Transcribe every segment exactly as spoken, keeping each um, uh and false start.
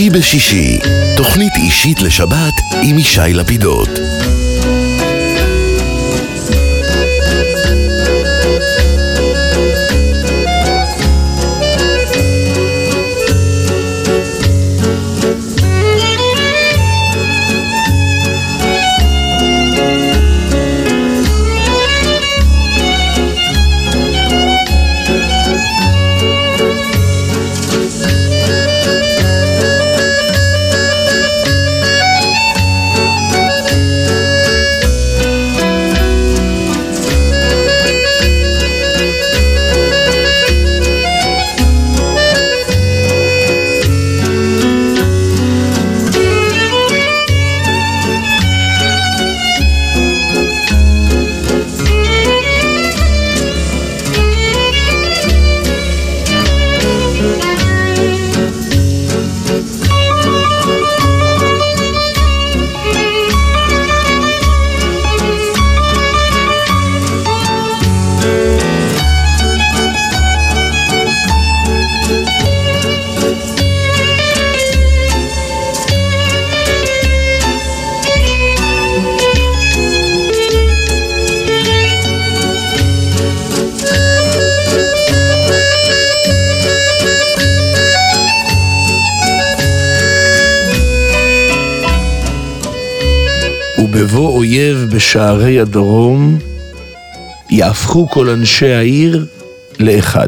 שישי בשישי, תוכנית אישית לשבת עם ישי לפידות. ובבוא אויב בשערי הדרום, יהפכו כל אנשי העיר לאחד.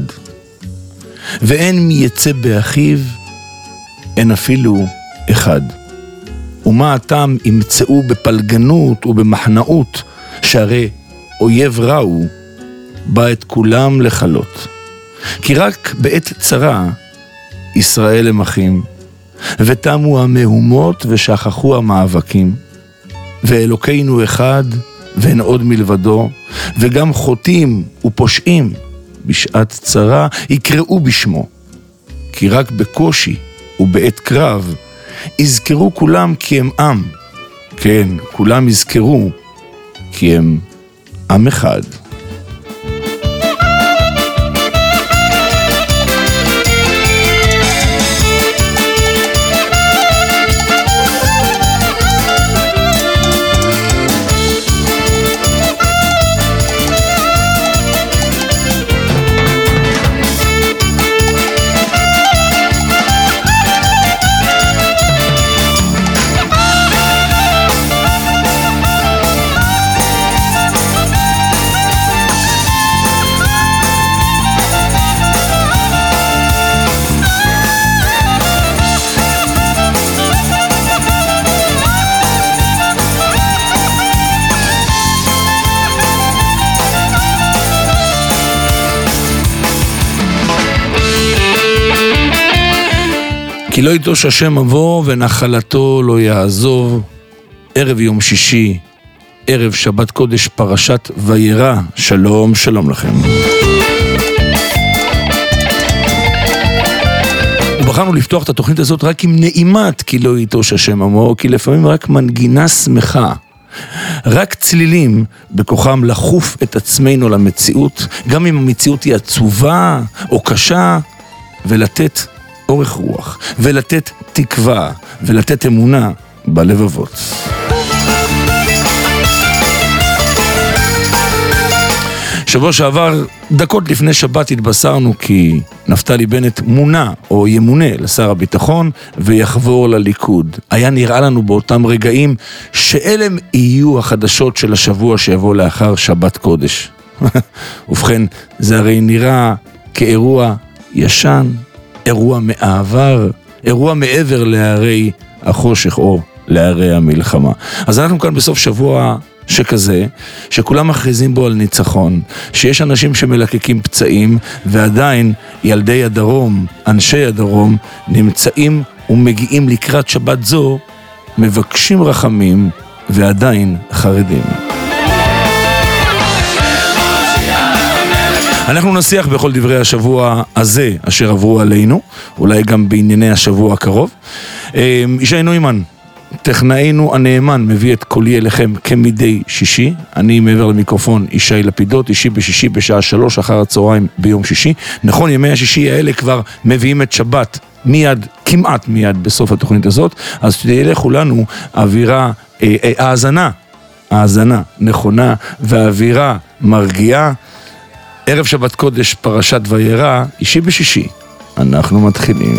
ואין מי יצא באחיו, אין אפילו אחד. ומה הטעם ימצאו בפלגנות ובמחנאות, שהרי אויב רע הוא, בא את כולם לחלות. כי רק בעת צרה, ישראל הם אחים, ותמו המהומות ושכחו המאבקים. ואלוקינו אחד, ואין עוד מלבדו, וגם חוטאים ופושעים בשעת צרה יקראו בשמו. כי רק בקושי ובעת קרב יזכרו כולם כי הם עם. כן, כולם יזכרו כי הם עם אחד. כי לא יטוש השם אבוא ונחלתו לא יעזוב. ערב יום שישי, ערב שבת קודש, פרשת וירא. שלום, שלום לכם. ובחרנו לפתוח את התוכנית הזאת רק עם נעימת כי לא יטוש השם אבוא, כי לפעמים רק מנגינה שמחה, רק צלילים בכוחם לחוף את עצמנו למציאות, גם אם המציאות היא עצובה או קשה, ולתת אורך רוח, ולתת תקווה, ולתת אמונה בלבבות. שבוע שעבר, דקות לפני שבת, התבשרנו כי נפתלי בנט מונה או ימונה לשר הביטחון ויחבור לליכוד. היה נראה לנו באותם רגעים שאלה יהיו החדשות של השבוע שיבוא לאחר שבת קודש. ובכן, זה הרי נראה כאירוע ישן, אירוע מעבר, אירוע מעבר להרי החושך או להרי המלחמה. אז אנחנו כאן בסוף שבוע שכזה, שכולם מכריזים בו על ניצחון, שיש אנשים שמלקקים פצעים, ועדיין ילדי הדרום, אנשי הדרום, נמצאים ומגיעים לקראת שבת זו, מבקשים רחמים ועדיין חרדים. אנחנו נשיח בכל דברי השבוע הזה אשר עברו עלינו, אולי גם בענייני השבוע הקרוב. ישי נוימן, טכנאינו הנאמן מביא את קולי אליכם כמדי שישי. אני מעבר למיקרופון ישי לפידות, אישי בשישי בשעה שלוש אחר הצהריים ביום שישי. נכון, ימי השישי האלה כבר מביאים את שבת מיד, כמעט מיד בסוף התוכנית הזאת, אז תהיה לכולנו אווירה, אה, אה, האזנה, האזנה נכונה והאווירה מרגיעה. ערב שבת קודש פרשת וירא, אישי בשישי. אנחנו מתחילים.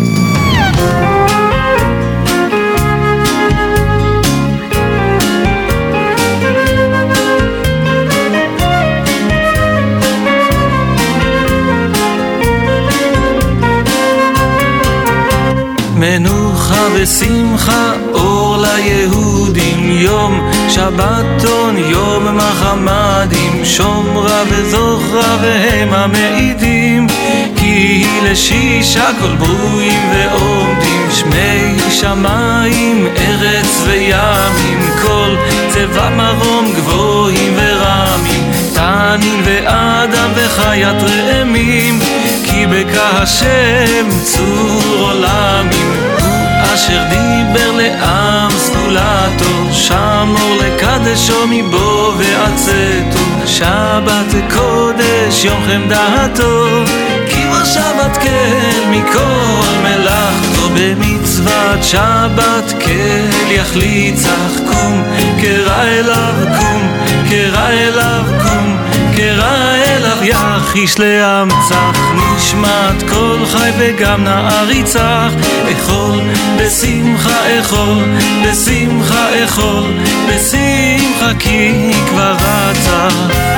מנוחה ושמחה אור ליהודים, יום שבתון יום מחמדים, שומרה וזוכרה והם המעידים, כי היא לשישה כל ברואים ועומדים, שמי שמיים ארץ וימים, כל צבע מרום גבוהים ורמים, תנין ואדם וחיית רעמים, כי בכה השם צור עולמים, הוא אשר דיבר לעם סגולתו, שמור לקדשו מבוא ועצתו, שבת קודש יום חמדתו, כי בשבת כל מכל מלאכתו, במצוות שבת כל יחליצך, קום קרא אליו, קום קרא אליו, קום קרא אליו יחיש לאמצך, נשמת כל חי וגם נער יצח, אכול בשמחה, אכול בשמחה, אכול בשמחה, כי כבר רצה.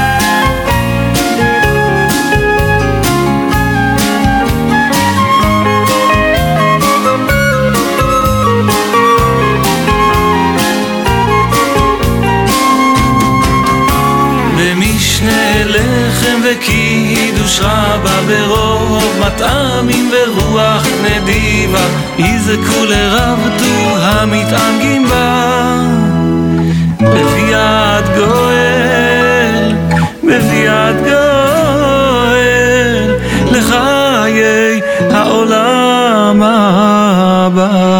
לחם וקידוש רבה ברוב מטעמים ורוח נדיבה, יזכו לרבתו המתענגים בה, בביאת גואל, בביאת גואל, לחיי העולם הבא.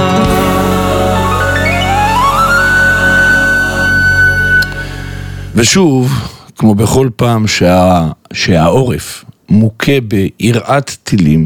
ושוב, כמו בכל פעם שה, שהעורף מוכה ביראת טילים,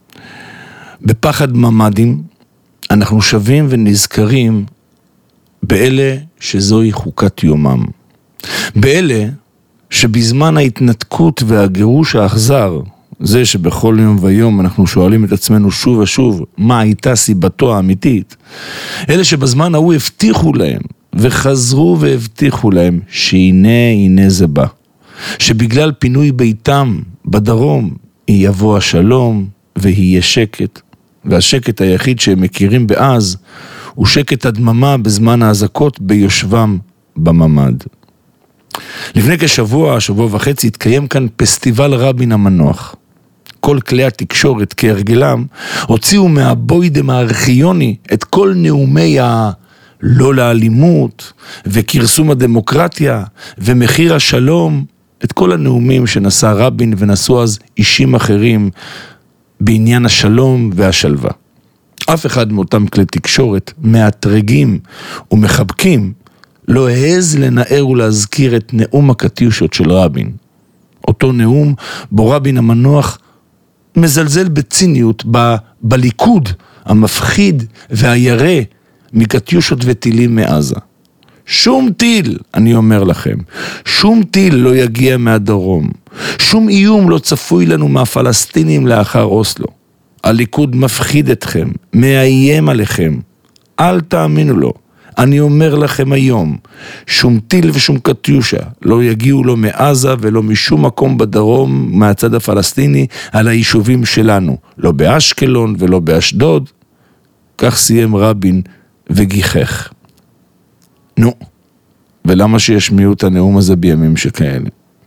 בפחד ממדים, אנחנו שווים ונזכרים באלה שזוהי חוקת יומם. באלה שבזמן ההתנתקות והגירוש האכזר, זה שבכל יום ויום אנחנו שואלים את עצמנו שוב ושוב מה הייתה סיבתו האמיתית, אלה שבזמן ההוא הבטיחו להם, וחזרו והבטיחו להם שהנה הנה זה בא, שבגלל פינוי ביתם בדרום יבוא השלום ויהיה שקט, והשקט היחיד שהם מכירים באז הוא שקט הדממה בזמן ההזקות ביושבם בממד. לפני כשבוע, שבוע וחצי, התקיים כאן פסטיבל רבין המנוח. כל כלי התקשורת כהרגלם הוציאו מהבוידם הארכיוני את כל נאומי ה... לא לאלימות, וכרסום הדמוקרטיה, ומחיר השלום, את כל הנאומים שנשא רבין ונשאו אז אישים אחרים בעניין השלום והשלווה. אף אחד מאותם כלי תקשורת, מאתרגים ומחבקים, לא העז לנער ולהזכיר את נאום הקטיושות של רבין. אותו נאום בו רבין המנוח מזלזל בציניות ב- בליכוד המפחיד והירא, מקטיושות וטילים מעזה. שום טיל, אני אומר לכם, שום טיל לא יגיע מהדרום. שום איום לא צפוי לנו מהפלסטינים לאחר אוסלו. הליכוד מפחיד אתכם, מאיים עליכם. אל תאמינו לו. אני אומר לכם היום, שום טיל ושום קטיושה לא יגיעו לו מעזה ולא משום מקום בדרום מהצד הפלסטיני על היישובים שלנו. לא באשקלון ולא באשדוד. כך סיים רבין וגיחך. נו, ולמה שישמיעו את הנאום הזה בימים שכאלה?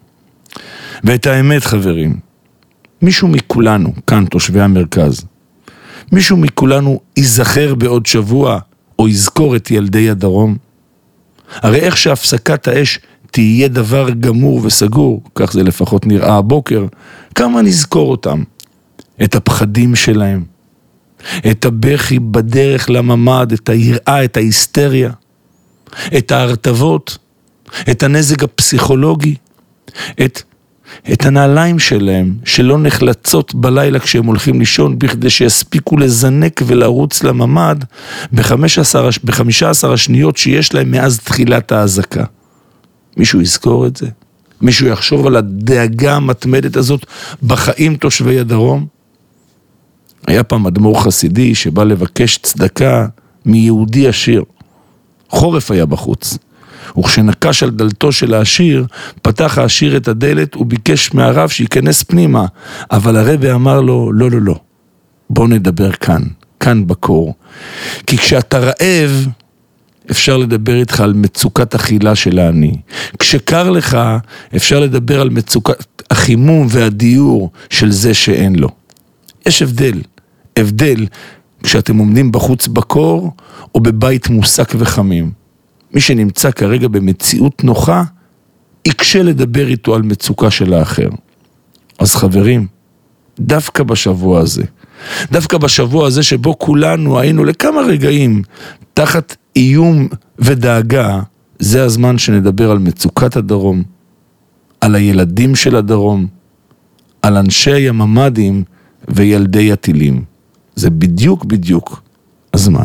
ואת האמת, חברים, מישהו מכולנו, כאן תושבי המרכז, מישהו מכולנו ייזכר בעוד שבוע או יזכור את ילדי הדרום? הרי איך שהפסקת האש תהיה דבר גמור וסגור, כך זה לפחות נראה הבוקר, כמה נזכור אותם? את הפחדים שלהם, את הבכי בדרך לממד, את היראה, את ההיסטריה, את ההרטבות, את הנזק הפסיכולוגי, את, את הנעליים שלהם, שלא נחלצות בלילה כשהם הולכים לישון, בכדי שיספיקו לזנק ולרוץ לממד ב-חמש עשרה השניות שיש להם מאז תחילת ההזקה. מישהו יזכור את זה? מישהו יחשוב על הדאגה המתמדת הזאת בחיים תושבי הדרום? היה פעם אדמו"ר חסידי שבא לבקש צדקה מיהודי עשיר. חורף היה בחוץ. וכשנקש על דלתו של העשיר, פתח העשיר את הדלת וביקש מהרב שיכנס פנימה. אבל הרבי אמר לו, לא, לא, לא. בוא נדבר כאן, כאן בקור. כי כשאתה רעב, אפשר לדבר איתך על מצוקת אכילה של העני. כשקר לך, אפשר לדבר על מצוקת החימום והדיור של זה שאין לו. יש הבדל. הבדל כשאתם עומדים בחוץ בקור או בבית מוסק וחמים. מי שנמצא כרגע במציאות נוחה, יקשה לדבר איתו על מצוקה של האחר. אז חברים, דווקא בשבוע הזה, דווקא בשבוע הזה שבו כולנו היינו לכמה רגעים תחת איום ודאגה, זה הזמן שנדבר על מצוקת הדרום, על הילדים של הדרום, על אנשי הממדים וילדי הטילים. זה בדיוק בדיוק הזמן.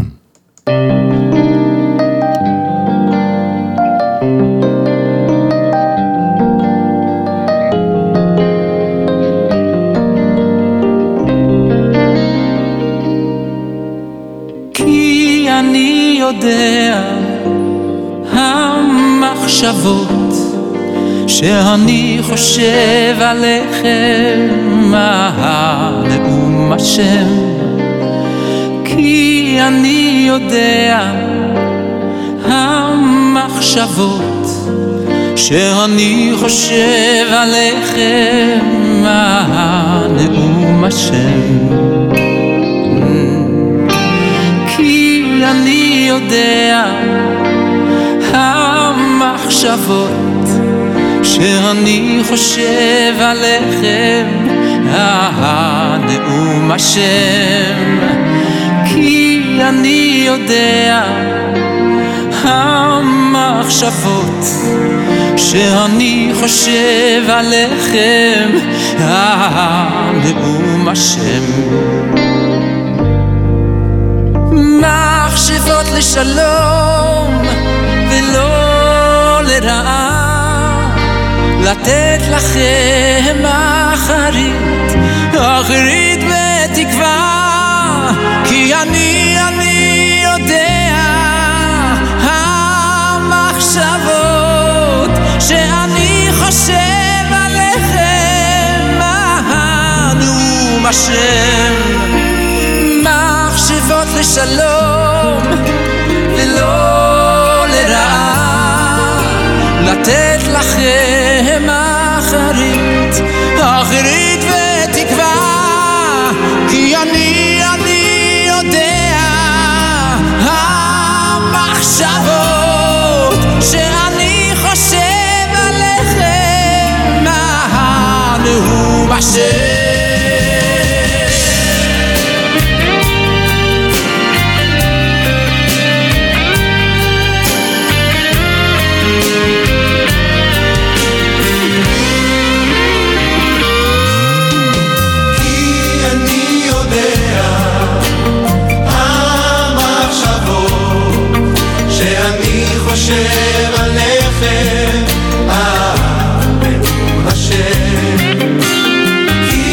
כי אני יודע המחשבות שאני חושב עליכם, נאום השם. כי אני יודע המחשבות שאני חושב עליכם, נאום השם. כי אני יודע המחשבות שאני חושב עליכם, נאום השם. כי אני יודע המחשבות שאני חושב עליכם, נאום השם. מחשבות לשלום ולא לרעה, לתת לכם אחרית, אחרית בתקווה. כי אני, אני יודע המחשבות שאני חושב עליכם, נאום השם. מחשבות לשלום ולא לרעה, לתת לכם אחרית, אחרית ותקווה. כי אני, אני יודע המחשבות שאני חושב עליכם, נאום השם. חושב עליכם, נאום השם. כי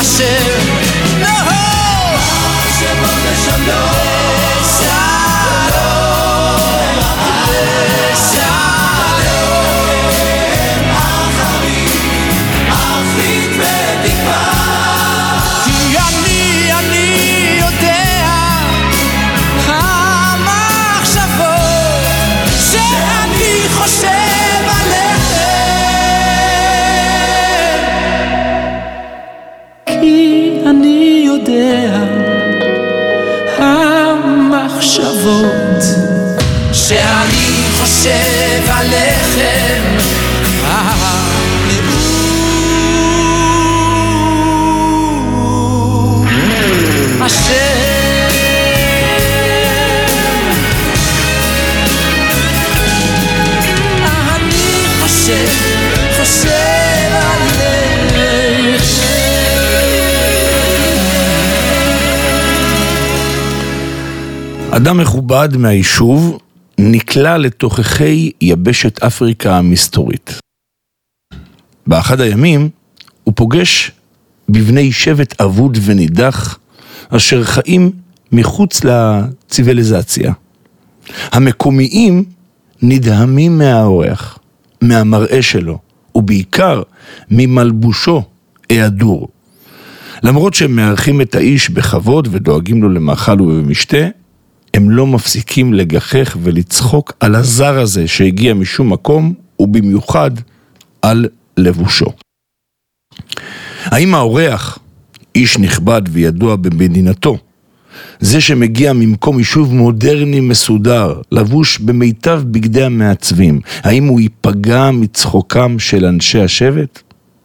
השם מחשבות לשלום המחשבות שאני חושב עליכם הנאום השם אני חושב חושב עליכם. אדם מכובד מהיישוב נקלע לתוככי יבשת אפריקה המסתורית. באחד הימים הוא פוגש בבני שבט אבוד ונידח אשר חיים מחוץ לציוויליזציה. המקומיים נדהמים מהאורח, מהמראה שלו, ובעיקר ממלבושו ההדור. למרות שהם מארחים את האיש בכבוד ודואגים לו למאכל ובמשתה, הם לא מפסיקים לגחך ולצחוק על הזר הזה שהגיע משום מקום, ובמיוחד על לבושו. האם האורח, איש נכבד וידוע במדינתו, זה שמגיע ממקום יישוב מודרני מסודר, לבוש במיטב בגדי המעצבים, האם הוא ייפגע מצחוקם של אנשי השבט?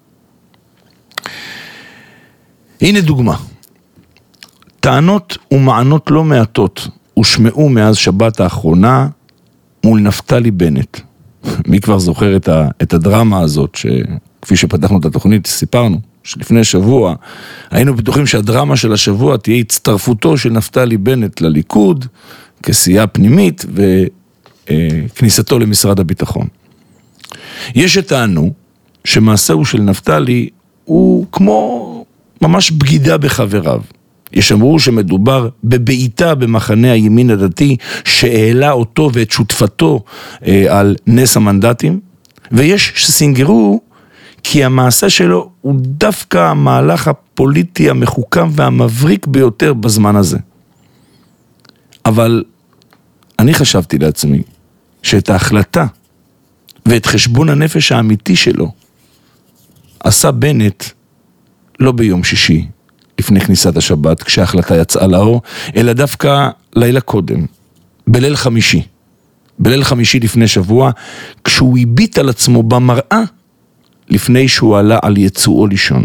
הנה דוגמה. טענות ומענות לא מעטות ושמעו מאז שבת האחרונה מול נפתלי בנט. מי כבר זוכר את, ה, את הדרמה הזאת, שכפי שפתחנו את התוכנית סיפרנו, שלפני שבוע היינו בטוחים שהדרמה של השבוע תהיה הצטרפותו של נפתלי בנט לליכוד, כסיעה פנימית וכניסתו למשרד הביטחון. יש שטענו שמעשהו של נפתלי הוא כמו ממש בגידה בחבריו. יש אמרו שמדובר בבעיטה במחנה הימין הדתי שהעלה אותו ואת שותפתו אה, על נס המנדטים, ויש שסינגרו כי המעשה שלו הוא דווקא המהלך הפוליטי המחוכם והמבריק ביותר בזמן הזה. אבל אני חשבתי לעצמי שאת ההחלטה ואת חשבון הנפש האמיתי שלו עשה בנט לא ביום שישי לפני כניסת השבת כשההחלטה יצאה לאור, אלא דווקא לילה קודם, בליל חמישי. בליל חמישי לפני שבוע, כשהוא הביט על עצמו במראה לפני שהוא עלה על יצואו לישון.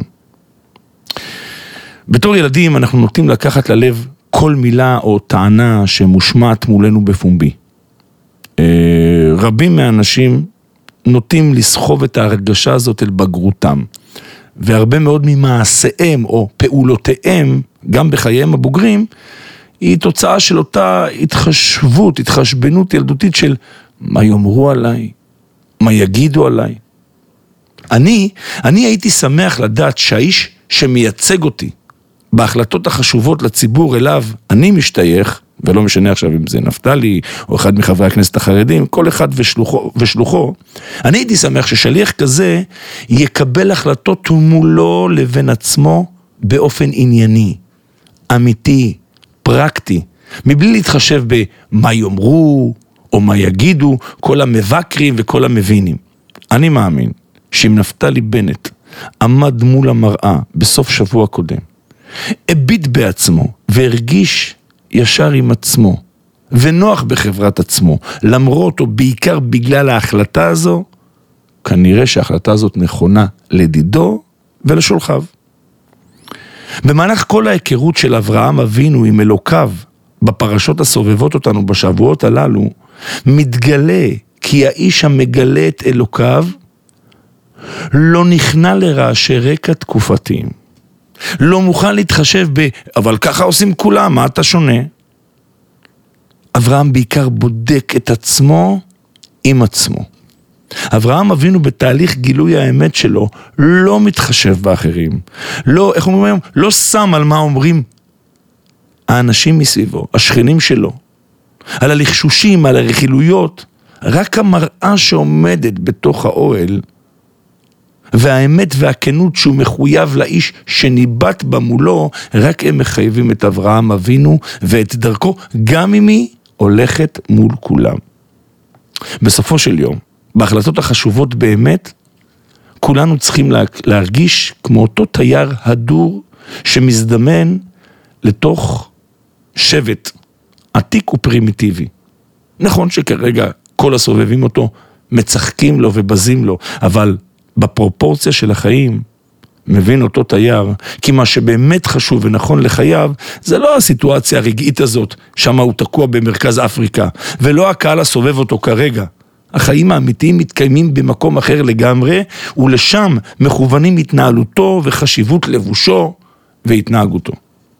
בתור ילדים אנחנו נוטים לקחת ללב כל מילה או טענה שמושמעת מולנו בפומבי. רבים מהאנשים נוטים לסחוב את ההרגשה הזאת אל בגרותם, והרבה מאוד ממעשיהם או פעולותיהם, גם בחייהם הבוגרים, היא תוצאה של אותה התחשבות, התחשבנות ילדותית של מה יאמרו עליי, מה יגידו עליי. אני, אני הייתי שמח לדעת שהאיש שמייצג אותי בהחלטות החשובות לציבור אליו אני משתייך, ולא משנה עכשיו אם זה נפתלי או אחד מחברי הכנסת החרדים, כל אחד ושלוחו, ושלוחו, אני הייתי שמח ששליח כזה יקבל החלטות מולו לבין עצמו באופן ענייני, אמיתי, פרקטי, מבלי להתחשב במה יאמרו או מה יגידו כל המבקרים וכל המבינים. אני מאמין שאם נפתלי בנט עמד מול המראה בסוף שבוע קודם, הביט בעצמו והרגיש ישר עם עצמו ונוח בחברת עצמו, למרות או בעיקר בגלל ההחלטה הזו, כנראה שההחלטה הזאת נכונה לדידו ולשולחיו. במהלך כל ההיכרות של אברהם אבינו עם אלוקיו בפרשות הסובבות אותנו בשבועות הללו, מתגלה כי האיש המגלה את אלוקיו לא נכנע לרעשי רקע תקופתיים. לא מוכן להתחשב ב, אבל ככה עושים כולם, מה אתה שונה? אברהם בעיקר בודק את עצמו עם עצמו. אברהם אבינו בתהליך גילוי האמת שלו, לא מתחשב באחרים. לא, איך אומרים היום? לא שם על מה אומרים האנשים מסביבו, השכנים שלו. על הלחשושים, על הרכילויות. רק המראה שעומדת בתוך האוהל, והאמת והכנות שהוא מחויב לאיש שניבט במולו, רק הם מחייבים את אברהם אבינו ואת דרכו, גם אם היא הולכת מול כולם. בסופו של יום, בהחלטות החשובות באמת, כולנו צריכים להרגיש כמו אותו תייר הדור שמזדמן לתוך שבט עתיק ופרימיטיבי. נכון שכרגע כל הסובבים אותו מצחקים לו ובזים לו, אבל בפרופורציה של החיים מבין אותו תייר, כי מה שבאמת חשוב ונכון לחייו, זה לא הסיטואציה הרגעית הזאת, שמה הוא תקוע במרכז אפריקה, ולא הקהל הסובב אותו כרגע. החיים האמיתיים מתקיימים במקום אחר לגמרי, ולשם מכוונים התנהלותו וחשיבות לבושו והתנהגותו.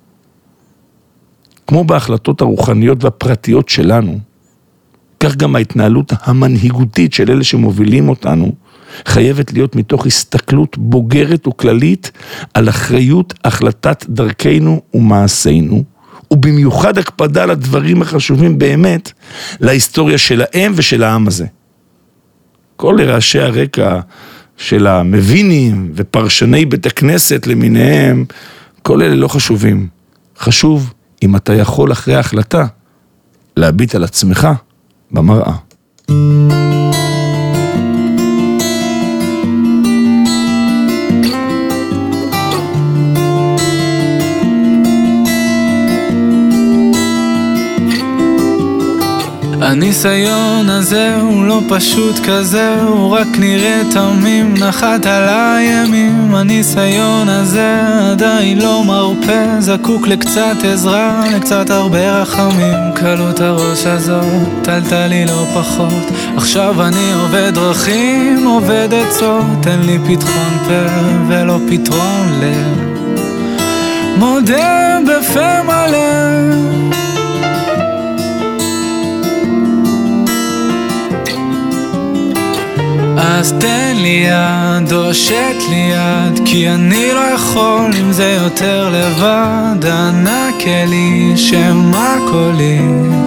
כמו בהחלטות הרוחניות והפרטיות שלנו, כך גם ההתנהלות המנהיגותית של אלה שמובילים אותנו, חייבת להיות מתוך הסתכלות בוגרת וכללית על אחריות החלטת דרכנו ומעשינו, ובמיוחד הקפדה על הדברים החשובים באמת להיסטוריה שלהם ושל העם הזה. כל רעשי הרקע של המבינים ופרשני בית הכנסת למיניהם, כל אלה לא חשובים. חשוב אם אתה יכול אחרי ההחלטה להביט על עצמך במראה. הניסיון הזה הוא לא פשוט כזה, הוא רק נראה תמים, נחת על הימים. הניסיון הזה עדיין לא מרפא, זקוק לקצת עזרה, לקצת הרבה רחמים. קלות הראש הזאת, טלטל לי לא פחות, עכשיו אני עובד דרכים, עובד עצות, תן לי פתחון פה ולא פתרון לב, מודה בפה מלא. אז תן לי יד, הושט לי יד, כי אני לא יכול אם זה יותר לבד. ענק לי שמה קולי,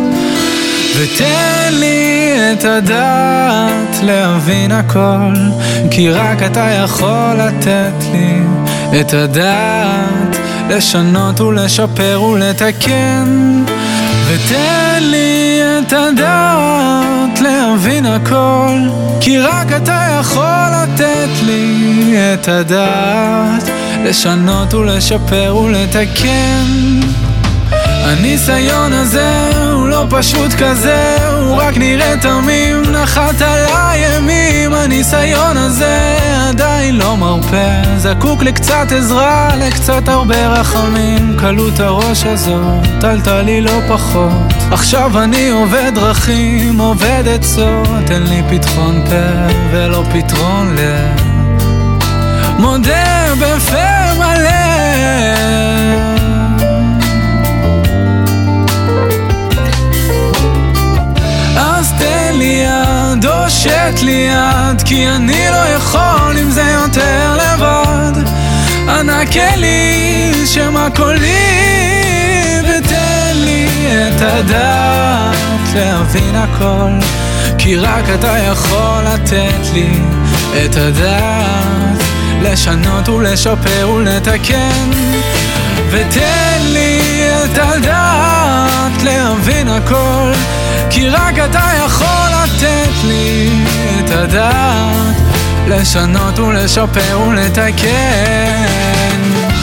ותן לי את הדעת להבין הכל, כי רק אתה יכול לתת לי את הדעת לשנות ולשפר ולתקן. ותן לי את הדעת להבין הכל, כי רק אתה יכול לתת לי את הדעת לשנות ולשפר ולתקן. הניסיון הזה הוא לא פשוט כזה, הוא רק נראה תמים, נחת על הימים. הניסיון הזה עדיין לא מרפא, זקוק לקצת עזרה, לקצת הרבה רחמים. קלות הראש הזאת, טלטל לי לא פחות, עכשיו אני עובד דרכים, עובד עצות, תן לי פתחון פה ולא פתרון לב, מודה בפה מלא. תן לי יד, הושט לי יד, כי אני לא יכול אם זה יותר לבד. ענק לי שמה קולי, ותן לי את הדעת להבין הכל, כי רק אתה יכול לתת לי את הדעת לשנות ולשפר ולתקן. ותן לי את הדעת להבין הכל, כי רק אתה יכול לתת לי את הדעת לשנות ולשפר ולתקן.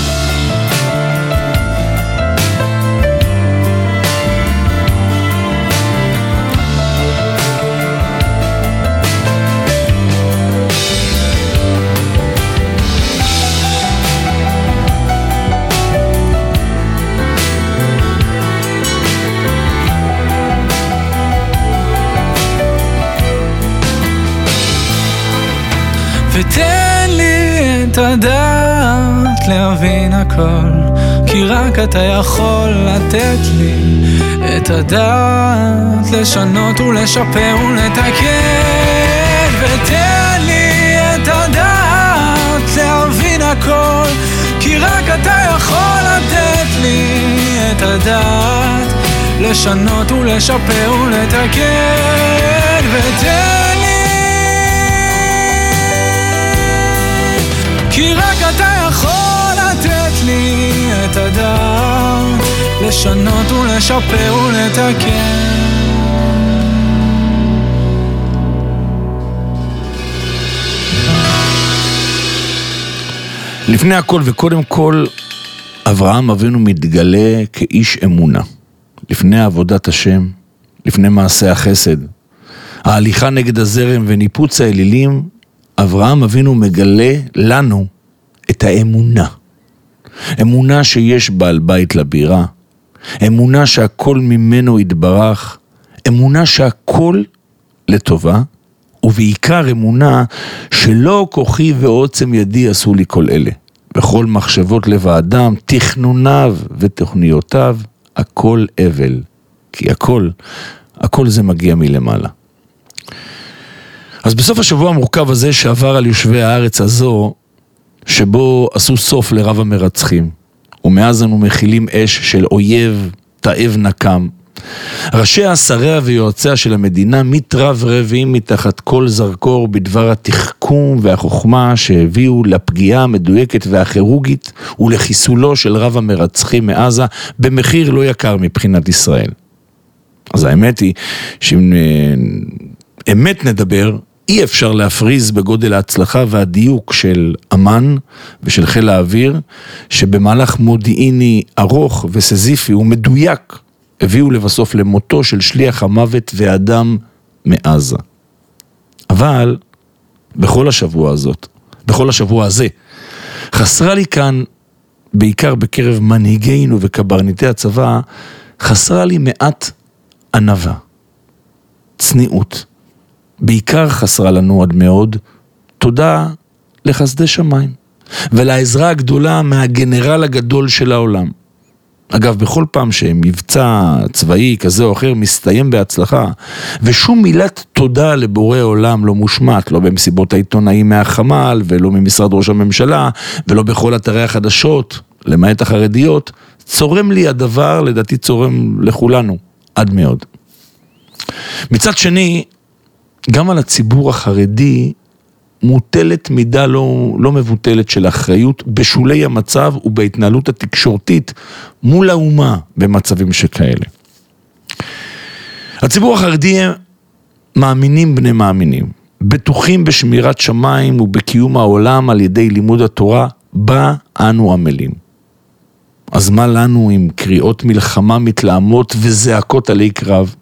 ותן לי את הדעת להבין הכל, כי רק אתה יכול לתת לי את הדעת לשנות ולשפר ולתקן. ותן לי את הדעת להבין הכל, כי רק אתה יכול לתת לי את הדעת לשנות ולשפר ולתקן, ותן לי, כי רק אתה יכול לתת לי את הדעת לשנות ולשפר ולתקן. לפני הכל וקודם כל, אברהם אבינו מתגלה כאיש אמונה. לפני עבודת השם, לפני מעשה החסד, ההליכה נגד הזרם וניפוץ האלילים, אברהם אבינו מגלה לנו את האמונה. אמונה שיש בעל בית לבירה, אמונה שהכל ממנו יתברך, אמונה שהכל לטובה, ובעיקר אמונה שלא כוחי ועוצם ידי עשו לי כל אלה. בכל מחשבות לב האדם, תכנוניו ותוכניותיו, הכל אבל, כי הכל, הכל זה מגיע מלמעלה. אז בסוף השבוע המורכב הזה שעבר על יושבי הארץ הזו, שבו עשו סוף לרב המרצחים, ומאז אנו מכילים אש של אויב, תאב נקם, ראשיה, שריה ויועציה של המדינה מתרברבים מתחת כל זרקור בדבר התחכום והחוכמה שהביאו לפגיעה המדויקת והכירורגית ולחיסולו של רב המרצחים מעזה במחיר לא יקר מבחינת ישראל. אז האמת היא שאם אמת נדבר, אי אפשר להפריז בגודל ההצלחה והדיוק של אמן ושל חיל האוויר, שבמהלך מודיעיני ארוך וסזיפי ומדויק הביאו לבסוף למותו של שליח המוות ואדם מעזה. אבל בכל השבוע הזאת, בכל השבוע הזה, חסרה לי כאן, בעיקר בקרב מנהיגינו וקברניטי הצבא, חסרה לי מעט ענווה, צניעות. בעיקר חסרה לנו עד מאוד תודה לחסדי שמיים, ולעזרה הגדולה מהגנרל הגדול של העולם. אגב, בכל פעם שמבצע צבאי כזה או אחר מסתיים בהצלחה, ושום מילת תודה לבורא עולם לא מושמעת, לא במסיבות העיתונאים מהחמ"ל, ולא ממשרד ראש הממשלה, ולא בכל אתרי החדשות, למעט החרדיות, צורם לי הדבר, לדעתי צורם לכולנו, עד מאוד. מצד שני, גם על הציבור החרדי מוטלת מידה לא, לא מבוטלת של אחריות בשולי המצב ובהתנהלות התקשורתית מול האומה במצבים שכאלה. הציבור החרדי מאמינים בני מאמינים, בטוחים בשמירת שמיים ובקיום העולם על ידי לימוד התורה, בה אנו עמלים. אז מה לנו עם קריאות מלחמה מתלהמות וזעקות עלי קרב?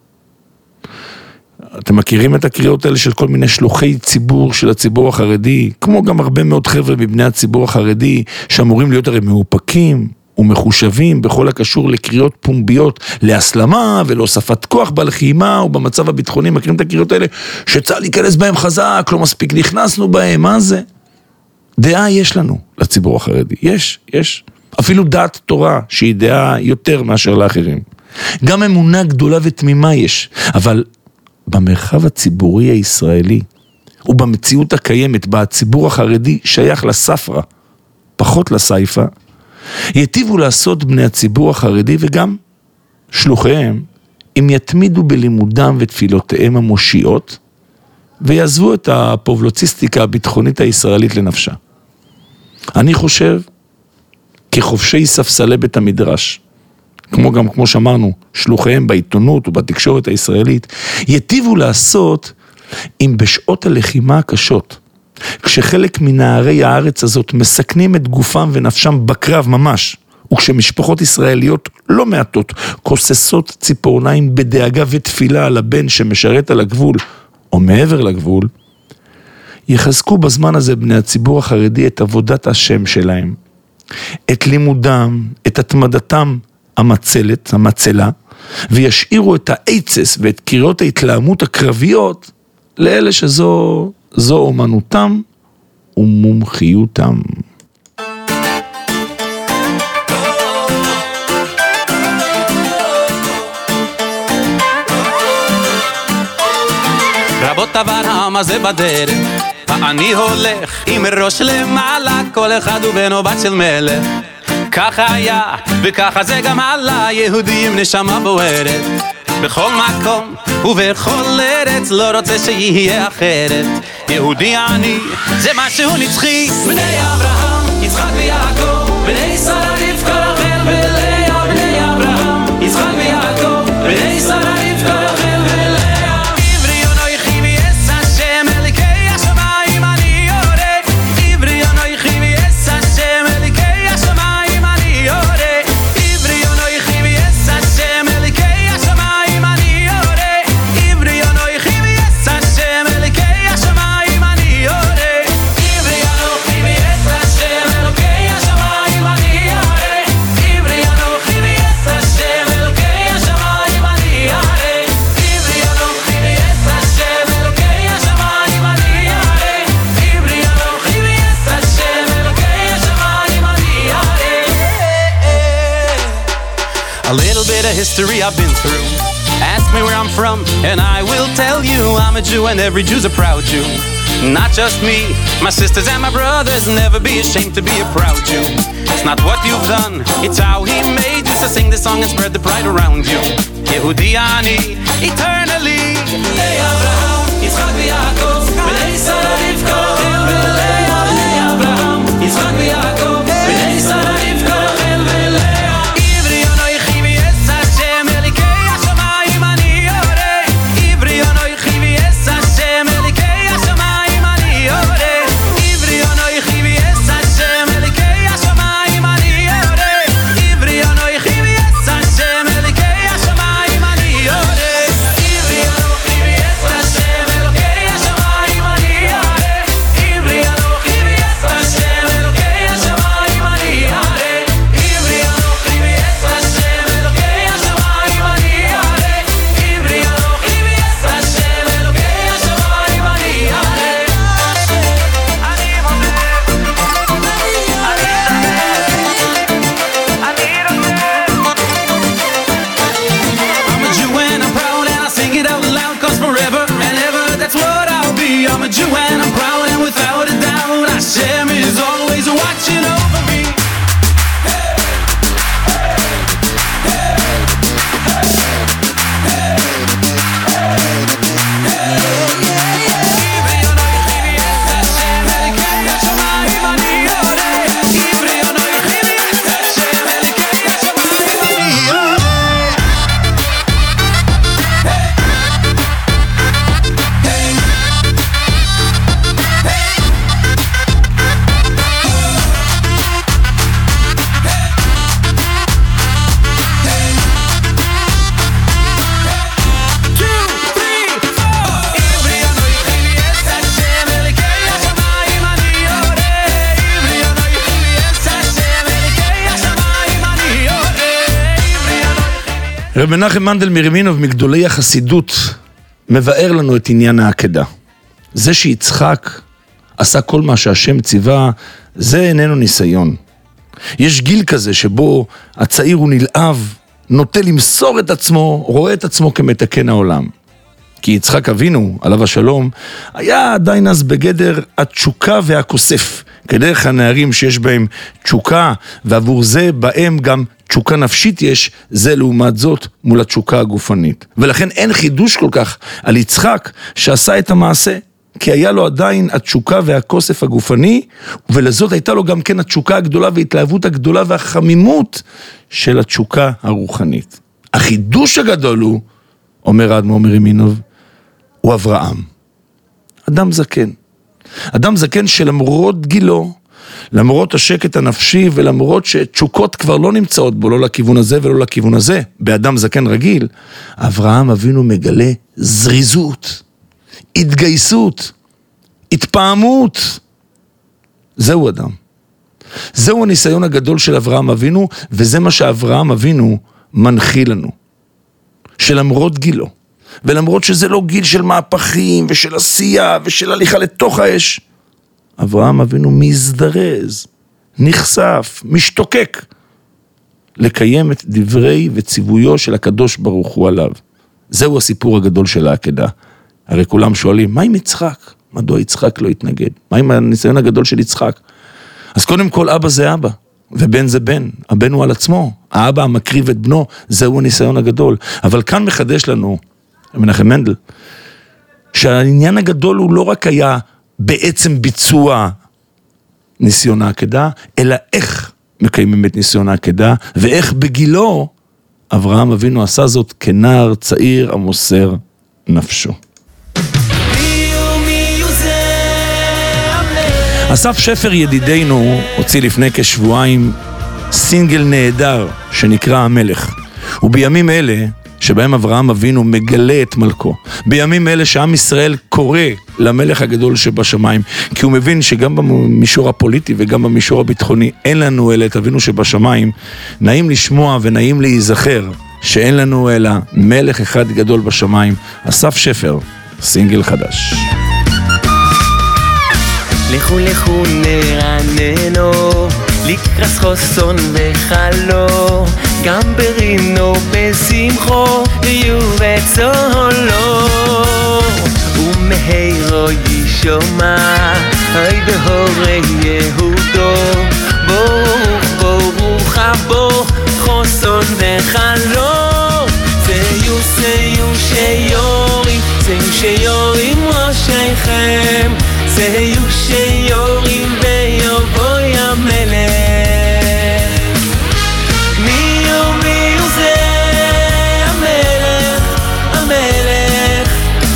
אתם מכירים את הקריאות האלה של כל מיני שלוחי ציבור של הציבור החרדי, כמו גם הרבה מאוד חבר'ה מבני הציבור החרדי, שאמורים להיות הרי מאופקים ומחושבים בכל הקשור לקריאות פומביות להסלמה ולהוספת כוח בלחימה ובמצב הביטחוני. מכירים את הקריאות האלה שצה"ל ייכנס בהם חזק, לא מספיק נכנסנו בהם, מה זה? דעה יש לנו לציבור החרדי, יש, יש. אפילו דעת תורה שהיא דעה יותר מאשר לאחרים. גם אמונה גדולה ותמימה יש, אבל במרחב הציבורי הישראלי ובמציאות הקיימת בה הציבור החרדי שייך לספרה, פחות לסייפה, יטיבו לעשות בני הציבור החרדי וגם שלוחיהם אם יתמידו בלימודם ותפילותיהם המושיעות ויעזבו את הפובלוציסטיקה הביטחונית הישראלית לנפשה. אני חושב כחובשי ספסלי בית המדרש, כמו גם, כמו שאמרנו, שלוחיהם בעיתונות ובתקשורת הישראלית, יטיבו לעשות אם בשעות הלחימה הקשות, כשחלק מנערי הארץ הזאת מסכנים את גופם ונפשם בקרב ממש, וכשמשפחות ישראליות לא מעטות כוססות ציפורניים בדאגה ותפילה על הבן שמשרת על הגבול או מעבר לגבול, יחזקו בזמן הזה בני הציבור החרדי את עבודת השם שלהם, את לימודם, את התמדתם המצלת, המצלה, וישאירו את האיצס ואת קריאות ההתלהמות הקרביות לאלה שזו זו אומנותם ומומחיותם. רבות עבר מה זה בדרך. אני הולך עם ראש למעלה, כל אחד הוא בן או בת של מלך. ככה היה וככה זה גם עלה, יהודי עם נשמה בוערת. בכל מקום ובכל ארץ לא רוצה שיהיה אחרת. יהודי אני זה משהו נצחי. בני אברהם, יצחק ויעקב, בני שרה רבקה רחל ולאה. בני אברהם, יצחק ויעקב, בני שרה רבקה רחל ולאה. עברי אנוכי ויעש השם אלוקי השמיים אני יורד. עברי אנוכי ויעש השם אלוקי השמיים אני יורד. עברי אנוכי ויעש השם אלוקי השמיים אני יורד. עברי אנוכי ויעש השם אלוקי השמיים אני יורד. עברי אנוכי ויעש השם אלוקי השמיים אני יורד. עברי אנוכי ויעש השם אלוקי השמיים אני יורד. עברי אנוכי ויעש השם אלוקי השמיים אני יורד. עברי אנוכי ויעש השם אלוקי השמיים אני יורד. A little bit of history I've been through. Ask me where I'm from and I will tell you I'm a Jew and every Jew's a proud Jew. Not just me, my sisters and my brothers. Never be ashamed to be a proud Jew. It's not what you've done, it's how he made you. So sing this song and spread the pride around you. Yehudi ani, eternally. Bnei Abraham, Yitzchak v'Yaakov, Bnei Sarah Rivka, Rachel v'Leah. Bnei Abraham, Yitzchak v'Yaakov, Bnei Sarah Rivka, Rachel v'Leah. Ivri anoichi v'yes Hashem elikei hashamayim ani yoreh. Ivri anoichi v'yes Hashem elikei hashamayim ani yoreh. Ivri anoichi v'yes Hashem elikei hashamayim ani yoreh. Ivri anoichi v'yes Hashem elikei hashamayim ani yoreh. Ivri anoichi v'yes Hashem elikei hashamayim ani yoreh. Ivri anoichi v'yes Hashem elikei hashamayim ani yoreh. Ivri anoichi v'yes Hashem elikei hashamayim ani yoreh. Ivri anoichi v'yes Hashem elikei hashamayim ani yoreh. אני מודה, אני I'm a Jew and I'm proud and I sing it out loud, cause forever and ever that's what I'll be. I'm a Jew and I'm proud and without a doubt Hashem is always watching over me. Ivri anoichi v'yes Hashem elikei hashamayim ani yoreh. Ivri anoichi v'yes Hashem elikei hashamayim ani yoreh. רב מנחם מנדל מרימינוב מגדולי החסידות מבאר לנו את עניין העקדה. זה שיצחק עשה כל מה שהשם ציווה, זה איננו ניסיון. יש גיל כזה שבו הצעיר הוא נלהב, נוטה למסור את עצמו, רואה את עצמו כמתקן העולם. כי יצחק אבינו, עליו השלום, היה עדיין אז בגדר התשוקה והכוסף, כדרך הנערים שיש בהם תשוקה, ועבור זה בהם גם תשוקה נפשית יש, זה לעומת זאת מול התשוקה הגופנית. ולכן אין חידוש כל כך על יצחק שעשה את המעשה, כי היה לו עדיין התשוקה והכוסף הגופני, ולזאת הייתה לו גם כן התשוקה הגדולה וההתלהבות הגדולה והחמימות של התשוקה הרוחנית. החידוש הגדול הוא, אומר האדמו"ר מרימינוב, הוא אברהם. אדם זקן. אדם זקן שלמרות גילו, למרות השקט הנפשי ולמרות שתשוקות כבר לא נמצאות בו, לא לכיוון הזה ולא לכיוון הזה, באדם זקן רגיל, אברהם אבינו מגלה זריזות, התגייסות, התפעמות. זהו אדם. זהו הניסיון הגדול של אברהם אבינו, וזה מה שאברהם אבינו מנחיל לנו. שלמרות גילו, ולמרות שזה לא גיל של מהפכים ושל עשייה ושל הליכה לתוך האש, אברהם אבינו מזדרז, נחשף, משתוקק, לקיים את דברי וציוויו של הקדוש ברוך הוא עליו. זהו הסיפור הגדול של העקדה. הרי כולם שואלים, מה עם יצחק? מדוע יצחק לא יתנגד? מה עם הניסיון הגדול של יצחק? אז קודם כל, אבא זה אבא, ובן זה בן, הבן הוא על עצמו, האבא המקריב את בנו, זהו הניסיון הגדול. אבל כאן מחדש לנו, מנחם מנדל, שהעניין הגדול הוא לא רק היה בעצם ביצוע ניסיון העקדה, אלא איך מקיימים את ניסיון העקדה, ואיך בגילו אברהם אבינו עשה זאת כנער צעיר המוסר נפשו. אסף שפר ידידנו הוציא לפני כשבועיים סינגל נהדר שנקרא המלך. ובימים אלה שבהם אברהם אבינו מגלה את מלכו, בימים אלה שעם ישראל קורא למלך הגדול שבשמיים, כי הוא מבין שגם במישור הפוליטי וגם במישור הביטחוני אין לנו אלא את אבינו שבשמיים, נעים לשמוע ונעים להיזכר שאין לנו אלא מלך אחד גדול בשמיים. אסף שפר, סינגל חדש. לכו לכו נרננו, לקרס חוסון וחלו, גם ברינו בשמחו, יהיו וצולו. ומהירו ישומע, אי בהורי יהודו, ברוך ברוך הבו, חוסון וחלו. זיו זיו שיורים, זיו שיורים ראשיכם, זיו שיורים ויבואי המלך. מי הוא מי הוא זה המלך, המלך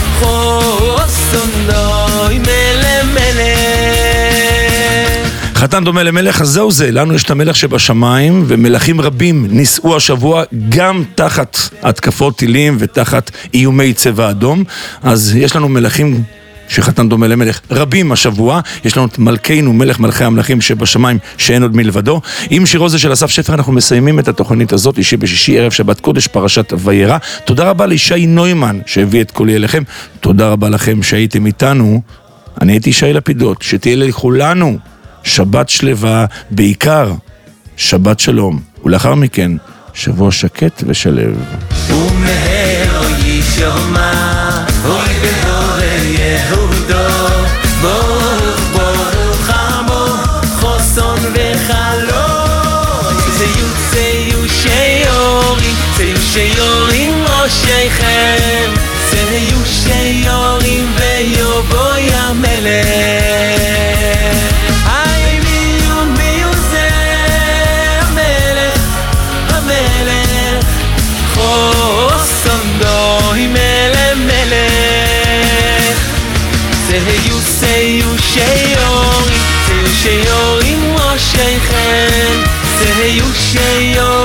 חוסונוי מלך מלך. חתן דומה למלך, אז זהו זה, לנו יש את המלך שבשמיים, ומלכים רבים נישאו השבוע גם תחת התקפות טילים ותחת איומי צבע אדום. אז יש לנו מלכים שחתן דומה למלך רבים השבוע, יש לנו את מלכנו, מלך מלכי המלכים שבשמיים שאין עוד מלבדו. עם שירו זה של אסף שפר אנחנו מסיימים את התוכנית הזאת, אישי בשישי ערב שבת קודש פרשת וירא. תודה רבה לישי נוימן שהביא את קולי אליכם, תודה רבה לכם שהייתם איתנו. אני הייתי שי לפידות, שתהיה לכולנו שבת שלווה, בעיקר שבת שלום, ולאחר מכן שבוע שקט ושלב. ומהר ישומע, אוי בהורי יהודו, ברוך ברוך עמו, חוסון וחלום. זיו זיו שיורים, זיו שיורים ראשיכם, זיו שיורים ויבואי המלך. זיו שיורים, זיו שיורים ראשיכם, זיו שיורים